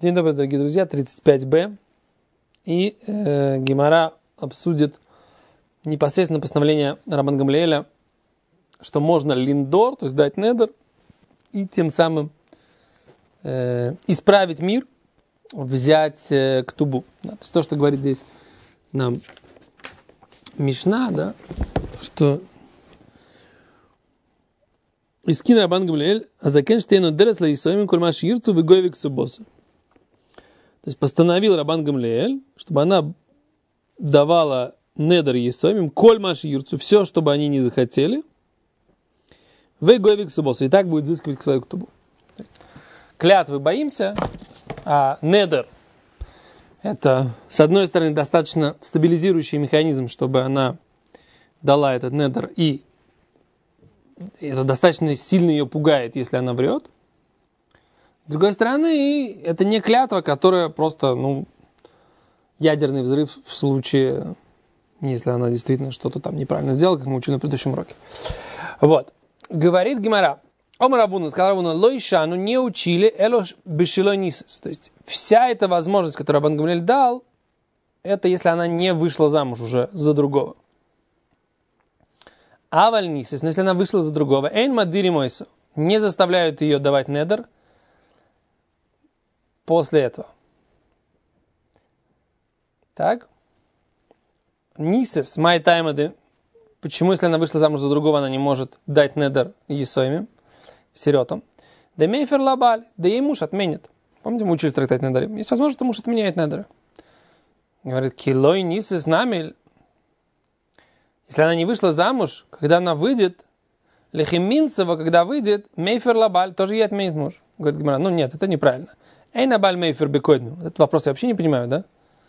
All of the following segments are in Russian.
День добрый, дорогие друзья, 35б. И Гемара обсудит непосредственно постановление Рабан Гамлиэля, что можно линдор, то есть дать недер, и тем самым исправить мир, взять ктубу. Да, то есть то, что говорит здесь нам Мишна, да, что Искин Рабан Гамлиэль, азакен штейну дерес лаисоимим кульмаш йирцу вегойвик субоса. То есть постановил Рабан Гамлиэль, чтобы она давала недер есоимим, коль маш йирцу, все, чтобы они не захотели, вегойвик субоса, и так будет взыскивать к свою ктубу. Клятвы боимся, а недер это, с одной стороны, достаточно стабилизирующий механизм, чтобы она дала этот недер, и это достаточно сильно ее пугает, если она врет. С другой стороны, это не клятва, которая просто, ядерный взрыв в случае, если она действительно что-то там неправильно сделала, как мы учили на предыдущем уроке. Вот. Говорит Гемара. Омар Рабуна, сказал Рабуна, лойшану не учили элош бешилой нисес. То есть вся эта возможность, которую Рабан Гамлиэль дал, это если она не вышла замуж уже за другого. Аваль нисес, но если она вышла за другого, эйн мадири мойсу, не заставляют ее давать недер после этого. Так? Нисес, май таймады, почему, если она вышла замуж за другого, она не может дать недер есоимим, сиротам? Да мейфер лабаль, да ей муж отменит. Помните, мы учили в трактате недерим? Есть возможность, что муж отменяет недеры. Говорит, килой нисес намель. Если она не вышла замуж, когда она выйдет, лехиминцева, когда выйдет, мейфер лабаль, тоже ей отменит муж. Говорит Гемара, нет, это неправильно. Эй набаль мейфер бекойдну. Этот вопрос я вообще не понимаю, да?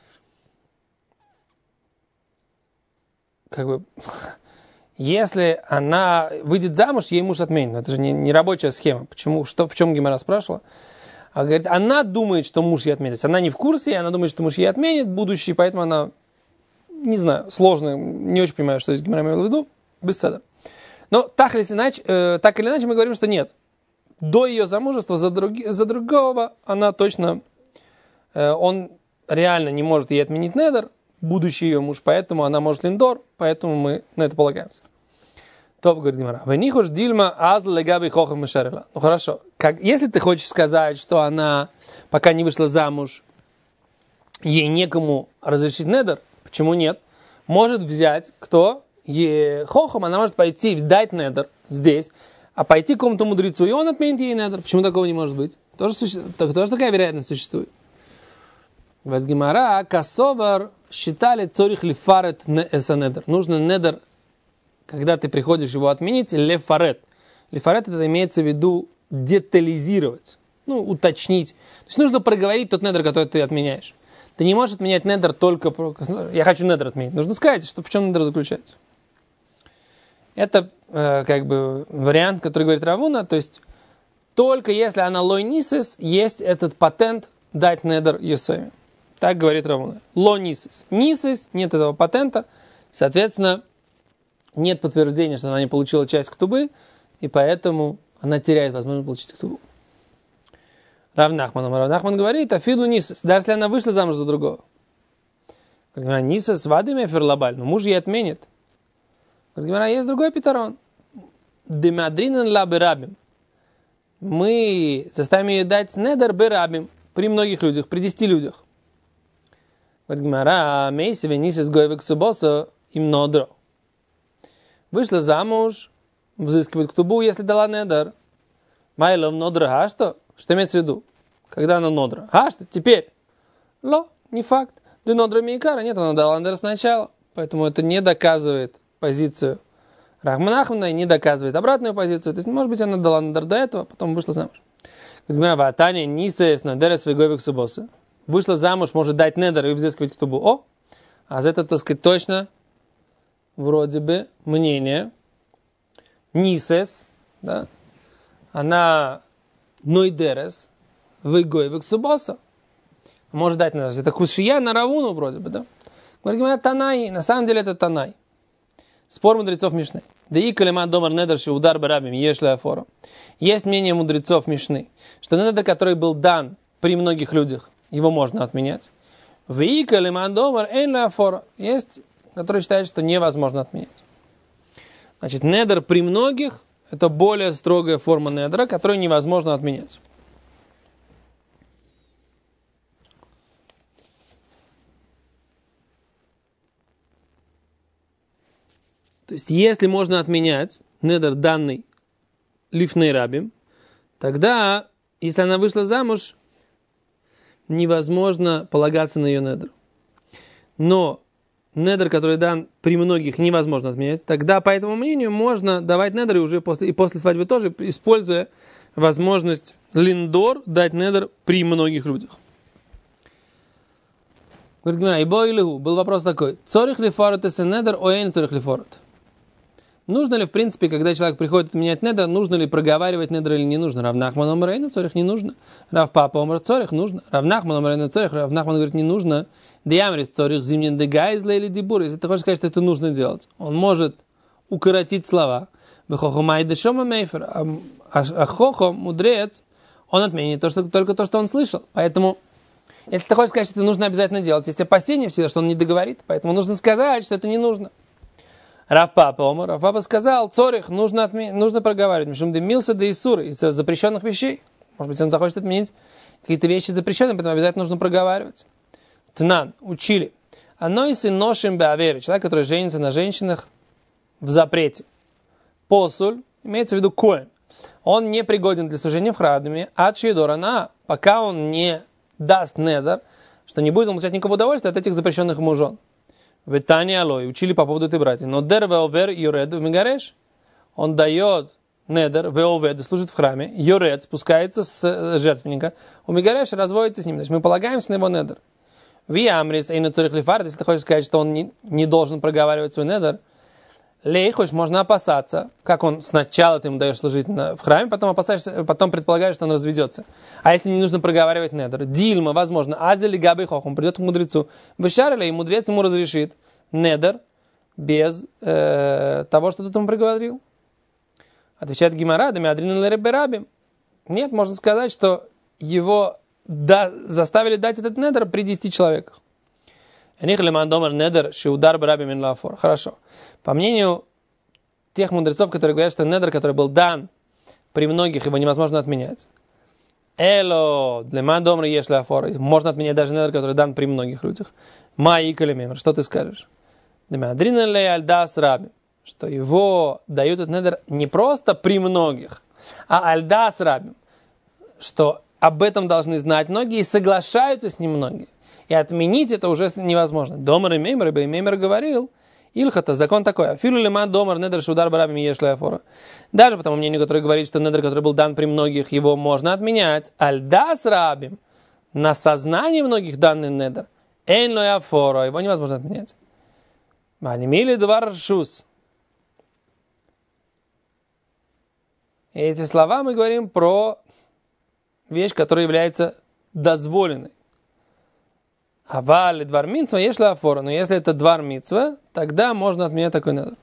Если она выйдет замуж, ей муж отменит. Но это же не рабочая схема. Почему? В чем Гемара спрашивала? А говорит, она думает, что муж ей отменит. Она не в курсе, она думает, что муж ей отменит будущий, поэтому она, не знаю, сложно, не очень понимаю, что здесь Гемара имела в виду. Беседа. Но так или иначе мы говорим, что нет. До ее замужества за другого она точно, он реально не может ей отменить недер, будущий ее муж, поэтому она может линдор, поэтому мы на это полагаемся. Топ, говорит Гемара. Венихош дильма аз легаби хохам мешарила. Ну хорошо, если ты хочешь сказать, что она, пока не вышла замуж, ей некому разрешить недер, почему нет? Может взять кто? Хохам, она может пойти дать недер здесь, а пойти к какому-то мудрецу, и он отменит ей недер. Почему такого не может быть? Тоже такая вероятность существует. В Гемара касовар считали цорих лифарет недер. Нужно недер, когда ты приходишь его отменить, лефарет. Лефарет это имеется в виду детализировать, уточнить. То есть нужно проговорить тот недер, который ты отменяешь. Ты не можешь отменять недер только я хочу недер отменить. Нужно сказать, что в чем недер заключается. Это вариант, который говорит Равуна, то есть только если она лой нисес, есть этот патент дать недер есоми. Так говорит Равуна. Ло нисес. Нисес, нет этого патента, соответственно, нет подтверждения, что она не получила часть ктубы, и поэтому она теряет возможность получить ктубу. Рав Нахман говорит, афиду нисес, даже если она вышла замуж за другого. Нисес вадиме ферлабаль, но муж ей отменит. Есть другой пидарон. Демадринен ла берабим. Мы заставим ее дать недер берабим при многих людях, при 10 людях. Мейсеве нисес гойвек субоса им нодро. Вышла замуж, взыскивает ктубу, если дала недер. Майлов нодро что? Что имеется в виду? Когда она нодро? Что? Теперь? Ло, не факт. Да нодро мейкара. Нет, она дала недер сначала. Поэтому это не доказывает позицию Рахмана и не доказывает обратную позицию. То есть, может быть, она дала недер до этого, потом вышла замуж. Ватане нисес недерес вегойвек субоса. Вышла замуж, может дать недер и взыскивать ктубу. А за это, так сказать, точно вроде бы мнение нисес, да, она нойдерес вегойвек субоса. Может дать недер. Это кушия на Равуну вроде бы, да. Говорит, Танай, на самом деле это Танай. Спор мудрецов Мишны. Есть мнение мудрецов Мишны, что недер, который был дан при многих людях его можно отменять. Вика лиман домар эйн леафора. Есть, которые считают, что невозможно отменять. Значит, недер при многих – это более строгая форма недера, которую невозможно отменять. То есть, если можно отменять недер, данный лифней рабим, тогда, если она вышла замуж, невозможно полагаться на ее недер. Но недер, который дан при многих, невозможно отменять. Тогда, по этому мнению, можно давать недер уже после свадьбы тоже, используя возможность линдор дать недер при многих людях. Говорит, был вопрос такой. Цорих ли форот эсэ недер, оэйн цорих ли форот? Нужно ли, в принципе, когда человек приходит отменять недер, нужно ли проговаривать недер или не нужно? Рав Нахман омар эйн цорих, не нужно. Рав Папа омар цорих, нужно. Рав Нахман омар эйн цорих, Рав Нахман говорит, не нужно. Диамрис цорих зимнин дегайзла или дибур. Если ты хочешь сказать, что это нужно делать, он может укоротить слова. Бехохумай дешома мейфер. А хохом, мудрец, он отменит только то, что он слышал. Поэтому, если ты хочешь сказать, что это нужно обязательно делать, есть опасения всегда, что он не договорит. Поэтому нужно сказать, что это не нужно. Рав Папа омар. Рав Папа сказал, цорих нужно проговаривать. Мишум демился да исур, из запрещенных вещей. Может быть, он захочет отменить какие-то вещи запрещенные, поэтому обязательно нужно проговаривать. Тнан, учили. Анойси ношим беавере. Человек, который женится на женщинах в запрете. Посуль, имеется в виду коэн. Он не пригоден для служения в храме, а чьедорана, пока он не даст недер, что не будет он получать никакого удовольствия от этих запрещенных ему жен. В Тане Алой учили по поводу этой братьи. Но дер веовер юред в мегареш. Он дает недер, веовер, служит в храме, юред спускается с жертвенника, у мегареш разводится с ним. Значит, мы полагаемся на его недер. Виамрис, эйну цорих лифард, если ты хочешь сказать, что он не должен проговаривать свой недер, лейхуш, можно опасаться, как он сначала ты ему даешь служить в храме, потом предполагаешь, что он разведется. А если не нужно проговаривать недер, дильма, возможно, адзели габы хох, он придет к мудрецу, вышарили, и мудрец ему разрешит недер без того, что ты ему проговорил. Отвечает Гимара, дами адринен лереберабим. Нет, можно сказать, что его заставили дать этот недер при 10 человеках. Хорошо. По мнению тех мудрецов, которые говорят, что недер, который был дан при многих, его невозможно отменять. Можно отменять даже недер, который дан при многих людях. Что ты скажешь? Что его дают этот недер не просто при многих, а альдас рабим. Что об этом должны знать многие и соглашаются с ним многие. И отменить это уже невозможно. Домар и Меймер говорил, Ильхата, закон такой. Афилу лиман домар недер шудар барабим еш леафора. Даже по тому мнению, который говорит, что недер, который был дан при многих, его можно отменять. Альдас рабим. На сознании многих данный недер. Эйн леафора. Его невозможно отменять. Манимили двар шус. Эти слова мы говорим про вещь, которая является дозволенной. Аваль двар мицва, если афора. Но если это двар мицва, тогда можно отменять такой недер.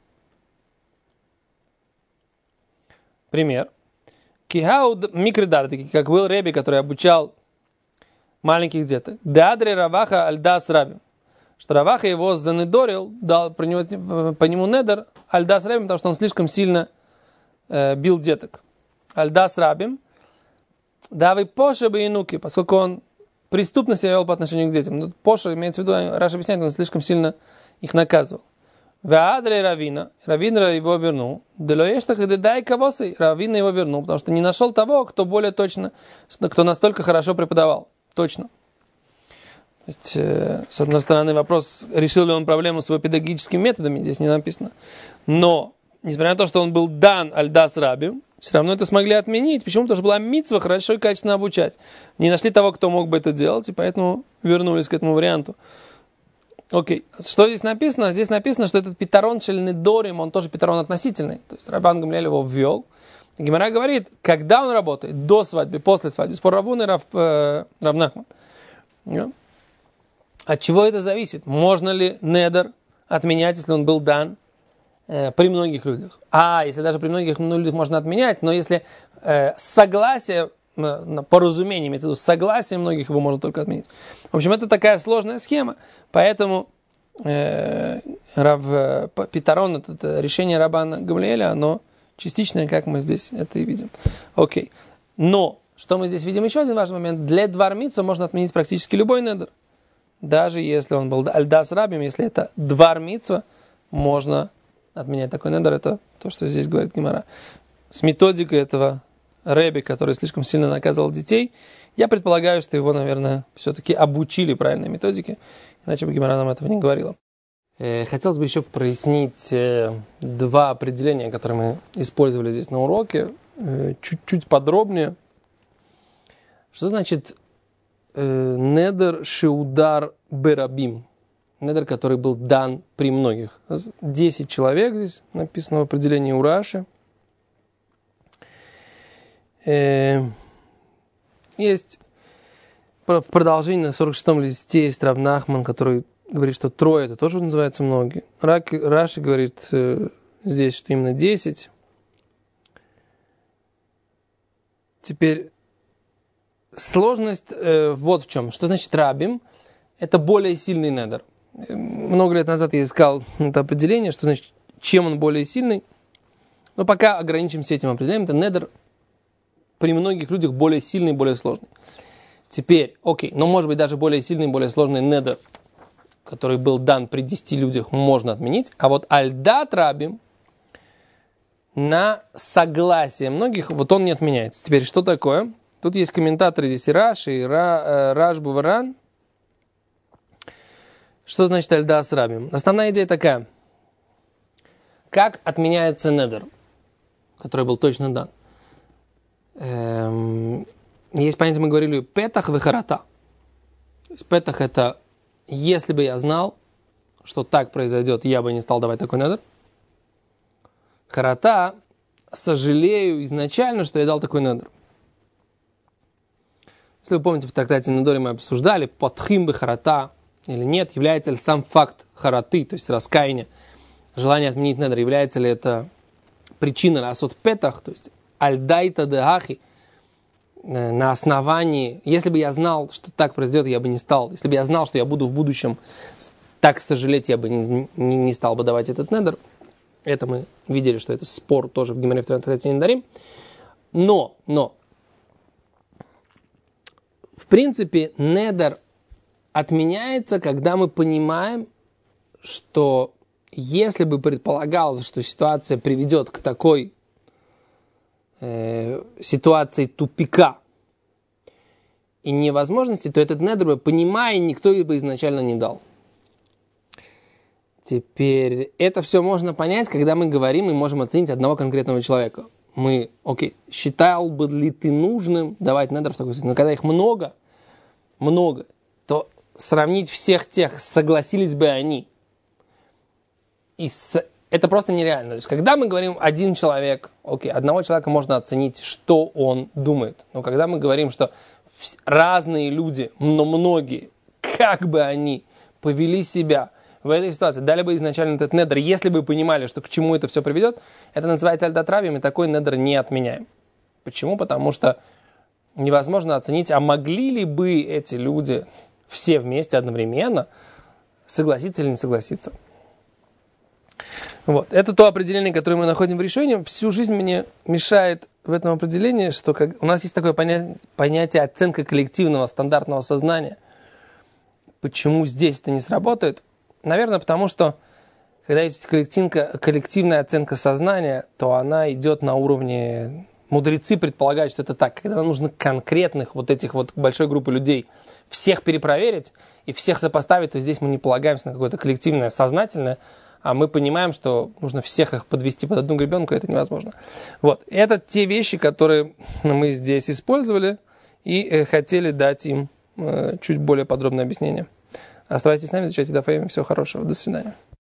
Пример. Кихауд микридардики, как был Реби, который обучал маленьких деток. Деадри Раваха альдас рабим. Что Раваха его занедорил, дал по нему недер альдас рабим, потому что он слишком сильно бил деток. Альдас рабим. Давай Поша бы инуки, поскольку он преступно себя вел по отношению к детям. Но Поша, имеется в виду, Раша объясняет, он слишком сильно их наказывал. Веадре Равина, Равина его вернул. Делоештах и дай кавосы, Равина его вернул, потому что не нашел того, кто более точно, кто настолько хорошо преподавал. Точно. То есть, с одной стороны, вопрос, решил ли он проблему с его педагогическими методами, здесь не написано. Но, несмотря на то, что он был дан альдас рабим, все равно это смогли отменить. Почему? Потому что была мицва хорошо и качественно обучать. Не нашли того, кто мог бы это делать, и поэтому вернулись к этому варианту. Окей. Что здесь написано? Здесь написано, что этот питарон шельнедорим, он тоже питарон относительный. То есть Рабан Гамлиэль его ввел. Гемара говорит, когда он работает, до свадьбы, после свадьбы. Спор Равун и Рав Нахман. От чего это зависит? Можно ли недер отменять, если он был дан при многих людях? Если даже при многих людях можно отменять, но если согласие по разумению, имеется в виду с согласием многих, его можно только отменить. В общем, это такая сложная схема, поэтому Питарон, это решение Раббана Гамлиэля, оно частичное, как мы здесь это и видим. Окей. Но, что мы здесь видим, еще один важный момент. Для двар мицва можно отменить практически любой недер. Даже если он был альдас рабим, если это двар мицва, можно отменять такой недер. Это то, что здесь говорит Гемара. С методикой этого Рэби, который слишком сильно наказывал детей, я предполагаю, что его, наверное, все-таки обучили правильной методике, иначе бы Гемара нам этого не говорила. Хотелось бы еще прояснить два определения, которые мы использовали здесь на уроке, чуть-чуть подробнее. Что значит недер шеудар берабим? Недер, который был дан при многих. 10 человек здесь написано в определении у Раши. Есть в продолжении на 46-м листе есть Рав Нахман, который говорит, что трое это тоже называется многие. Раши говорит здесь, что именно 10. Теперь сложность вот в чем. Что значит рабим? Это более сильный недер. Много лет назад я искал это определение, что значит, чем он более сильный. Но пока ограничимся этим определением. Это недер при многих людях более сильный, более сложный. Теперь, окей, но может быть даже более сильный, более сложный недер, который был дан при 10 людях, можно отменить. А вот альдат рабим на согласие многих, вот он не отменяется. Теперь, что такое? Тут есть комментаторы здесь и Раши, и Рашбу Варан. Что значит альдас рабим? Основная идея такая. Как отменяется недер, который был точно дан? Есть понятие, мы говорили, петах вехарата. То есть петах это, если бы я знал, что так произойдет, я бы не стал давать такой недер. Харата, сожалею изначально, что я дал такой недер. Если вы помните, в трактате Недори мы обсуждали, подхим бы харата или нет, является ли сам факт хараты, то есть раскаяния, желание отменить недер, является ли это причина расот петах, то есть альдайта деахи, на основании, если бы я знал, что так произойдет, я бы не стал. Если бы я знал, что я буду в будущем так сожалеть, я бы не стал бы давать этот недер. Это мы видели, что это спор тоже в Гемаре в трактате Недарим. Но, в принципе, недер отменяется, когда мы понимаем, что если бы предполагалось, что ситуация приведет к такой ситуации тупика и невозможности, то этот недер бы, понимая, никто бы изначально не дал. Теперь это все можно понять, когда мы говорим и можем оценить одного конкретного человека. Мы, считал бы ли ты нужным давать недер в такой ситуации? Но когда их много, то сравнить всех тех, согласились бы они. Это просто нереально. То есть, когда мы говорим один человек, одного человека можно оценить, что он думает. Но когда мы говорим, что разные люди, но многие, как бы они повели себя в этой ситуации, дали бы изначально этот недер, если бы понимали, что к чему это все приведет, это называется альдат рабим, и такой недер не отменяем. Почему? Потому что невозможно оценить, а могли ли бы эти люди все вместе одновременно согласиться или не согласиться. Вот. Это то определение, которое мы находим в решении. Всю жизнь мне мешает в этом определении, что у нас есть такое понятие оценка коллективного стандартного сознания. Почему здесь это не сработает? Наверное, потому что когда есть коллективная оценка сознания, то она идет на уровне... Мудрецы предполагают, что это так. Когда нам нужно конкретных этих большой группы людей всех перепроверить и всех сопоставить, то здесь мы не полагаемся на какое-то коллективное сознательное, а мы понимаем, что нужно всех их подвести под одну гребенку, это невозможно. Это те вещи, которые мы здесь использовали и хотели дать им чуть более подробное объяснение. Оставайтесь с нами, изучайте Даф Йоми. Всего хорошего. До свидания.